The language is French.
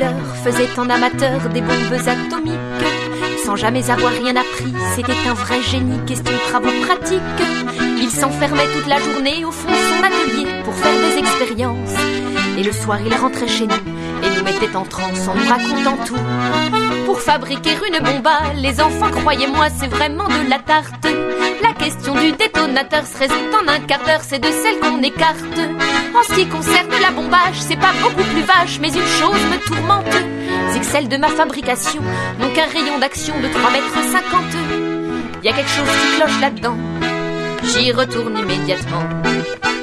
bricoleur faisait en amateur des bombes atomiques. Sans jamais avoir rien appris, c'était un vrai génie, question de travaux pratiques. Il s'enfermait toute la journée au fond de son atelier pour faire des expériences. Et le soir il rentrait chez nous et nous mettait en transe en nous racontant tout. Pour fabriquer une bombe, les enfants, croyez-moi, c'est vraiment de la tarte. La question du détonateur se résout en un quart d'heure, c'est de celle qu'on écarte. En ce qui concerne la bombage, c'est pas beaucoup plus vache, mais une chose me tourmente, c'est que celle de ma fabrication n'ont qu'un rayon d'action de 3,50 m. Y a quelque chose qui cloche là-dedans, j'y retourne immédiatement.